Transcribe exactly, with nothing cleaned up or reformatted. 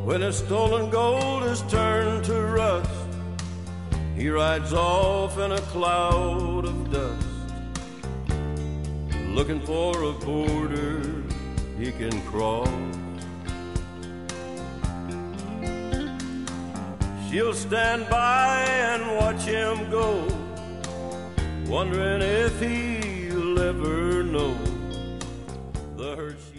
When his stolen gold is turned to rust, he rides off in a cloud of dust, looking for a border he can cross. She'll stand by and watch him go, wondering if he'll ever know the hurt she